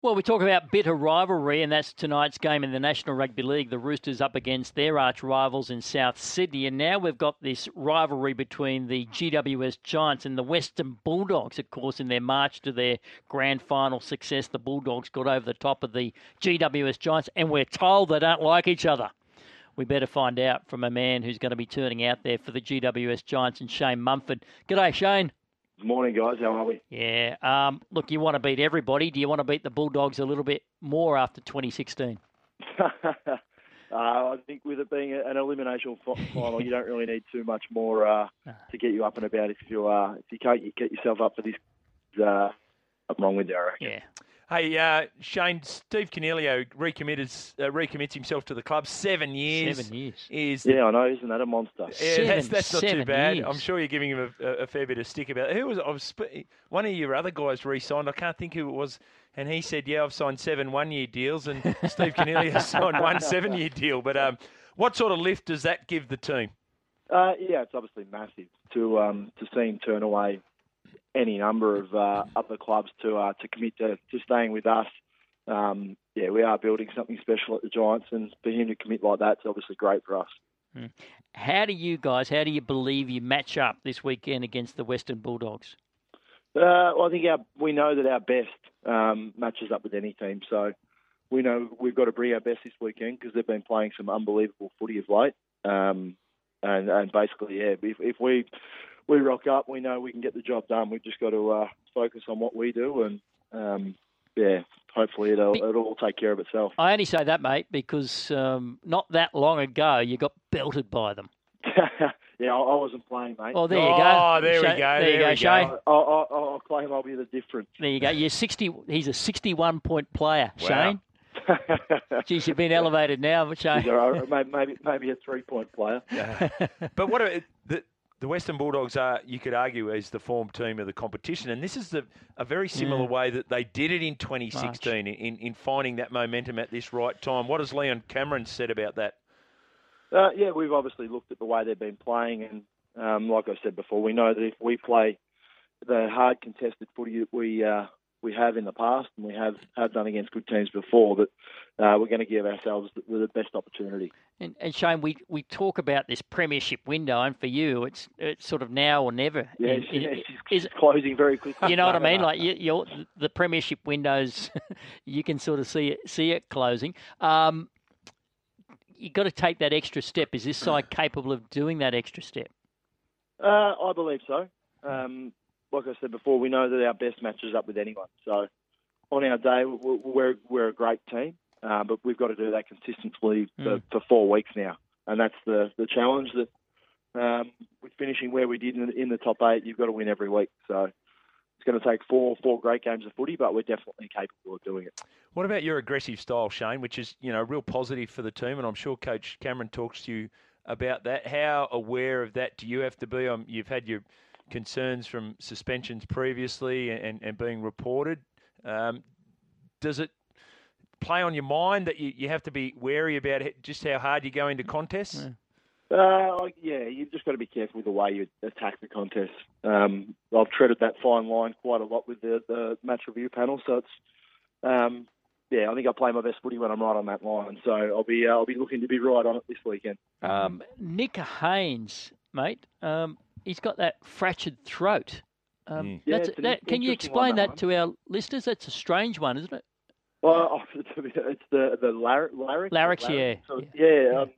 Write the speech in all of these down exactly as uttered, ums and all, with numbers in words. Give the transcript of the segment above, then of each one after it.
Well, we talk about bitter rivalry, and that's tonight's game in the National Rugby League. The Roosters up against their arch rivals in South Sydney. And now we've got this rivalry between the G W S Giants and the Western Bulldogs. Of course, in their march to their grand final success, the Bulldogs got over the top of the G W S Giants, and we're told they don't like each other. We better find out from a man who's going to be turning out there for the G W S Giants, and Shane Mumford. G'day, Shane. Good morning, guys. How are we? Yeah. Um, look, you want to beat everybody. Do you want to beat the Bulldogs a little bit more after twenty sixteen? uh, I think with it being an elimination final, you don't really need too much more uh, to get you up and about. If you uh, if you can't get yourself up for this, uh, I'm wrong with you, I reckon. Yeah. Hey, uh, Shane, Steve Coniglio recommitted, uh, recommits himself to the club. Seven years. Seven years. Is yeah, I know. Isn't that a monster? Yeah, Seven, that's, that's not too bad. years. I'm sure you're giving him a, a fair bit of stick about it. Who was, I was one of your other guys re-signed? I can't think who it was. And he said, yeah, I've signed seven one-year deals, and Steve Coniglio signed one seven-year deal. But um, what sort of lift does that give the team? Uh, yeah, it's obviously massive to um, to see him turn away any number of uh, other clubs to uh, to commit to, to staying with us. Um, yeah, we are building something special at the Giants, and for him to commit like that is obviously great for us. Hmm. How do you guys, how do you believe you match up this weekend against the Western Bulldogs? Uh, well, I think our, we know that our best um, matches up with any team, so we know we've got to bring our best this weekend because they've been playing some unbelievable footy of late. Um, and, and basically, yeah, if, if we we rock up, we know we can get the job done. We've just got to uh, focus on what we do, and um, yeah, hopefully it'll, it'll all take care of itself. I only say that, mate, because um, not that long ago you got belted by them. Yeah, I, I wasn't playing, mate. Oh, there you oh, go. Oh, there Sh- we go. There, There you go, we Shane. go. I'll, I'll, I'll claim I'll be the difference. There you go. You're sixty. He's a sixty-one point player, Wow. Shane. Geez, you've been elevated now, but Shane. maybe, maybe maybe a three-point player. Yeah. But what are, the the Western Bulldogs are, you could argue, as the form team of the competition, and this is the, a very similar Yeah. way that they did it in twenty sixteen in, in finding that momentum at this right time. What has Leon Cameron said about that? Uh, yeah, we've obviously looked at the way they've been playing, and um, like I said before, we know that if we play the hard contested footy that we uh, we have in the past, and we have, have done against good teams before, that uh, we're going to give ourselves the, the best opportunity. And, and Shane, we, we talk about this premiership window, and for you, it's it's sort of now or never. Yeah, And- it's, and- it's, is- it's closing very quickly. you know what I mean? Like you, you're, the premiership windows, you can sort of see it see it closing. Um, you've got to take that extra step. Is this side capable of doing that extra step? Uh, I believe so. Um, like I said before, we know that our best matches up with anyone. So on our day, we're we're a great team, uh, but we've got to do that consistently for, Mm. for four weeks now, and that's the, the challenge. That um, with finishing where we did in the, in the top eight, you've got to win every week. So it's going to take four four great games of footy, but we're definitely capable of doing it. What about your aggressive style, Shane, which is, you know, real positive for the team, and I'm sure Coach Cameron talks to you about that. How aware of that do you have to be? Um, you've had your concerns from suspensions previously and, and being reported. Um, does it play on your mind that you, you have to be wary about it, just how hard you go into contests? Yeah. Uh, yeah, you've just got to be careful with the way you attack the contest. Um, I've treaded that fine line quite a lot with the, the match review panel, so it's um, yeah, I think I play my best footy when I'm right on that line. So I'll be uh, I'll be looking to be right on it this weekend. Um, Nick Haynes, mate, um, he's got that fractured throat. Um, Mm. Yeah, that's, it's an that, can you interesting one, explain that that to our listeners? That's a strange one, isn't it? Well, it's the the lar- larynx. Larynx, yeah. So, Yeah. yeah. Um,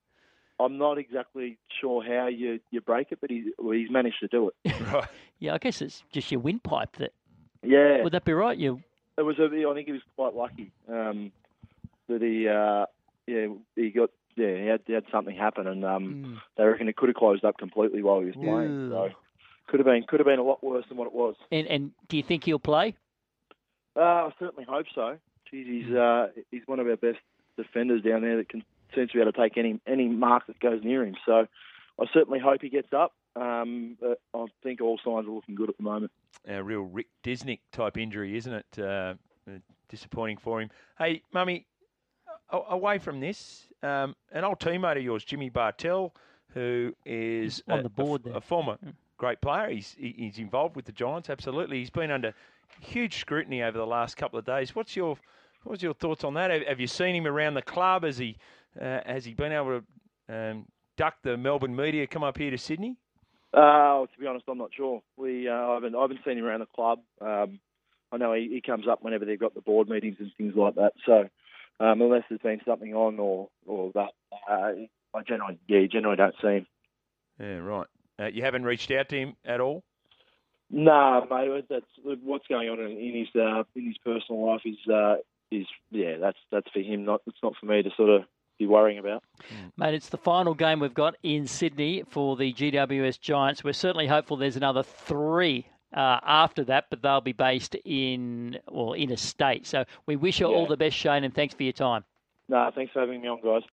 I'm not exactly sure how you, you break it, but he's well, he's managed to do it. Right. Yeah, I guess it's just your windpipe. That Yeah, would that be right? You it was. A, I think he was quite lucky um, that he uh, yeah he got yeah he had, he had something happen, and um, Mm. they reckon it could have closed up completely while he was playing. Ew. So could have been could have been a lot worse than what it was. and and do you think he'll play? Uh, I certainly hope so. Jeez, he's uh, he's one of our best defenders down there that can seems to be able to take any any mark that goes near him. So I certainly hope he gets up. Um, but I think all signs are looking good at the moment. A real Rick Disnick type injury, isn't it? Uh, disappointing for him. Hey, Mummy, a- away from this, um, an old teammate of yours, Jimmy Bartell, who is On a, the board a, there. a former great player. He's he- he's involved with the Giants, absolutely. He's been under huge scrutiny over the last couple of days. What's your what's your thoughts on that? Have, have you seen him around the club? Has he uh, has he been able to um, duck the Melbourne media, come up here to Sydney? Uh, to be honest, I'm not sure. We uh, I haven't I haven't seen him around the club. Um, I know he, he comes up whenever they've got the board meetings and things like that. So um, unless there's been something on or or that, uh, I generally yeah generally don't see him. Yeah, right. Uh, you haven't reached out to him at all? Nah, mate. That's what's going on in, in his uh, in his personal life is uh, is yeah. That's that's for him. Not it's not for me to sort of be worrying about. Mate, it's the final game we've got in Sydney for the G W S Giants. We're certainly hopeful there's another three uh, after that, but they'll be based in well in a state. So we wish you Yeah. all the best, Shane, and thanks for your time. Nah, thanks for having me on, guys.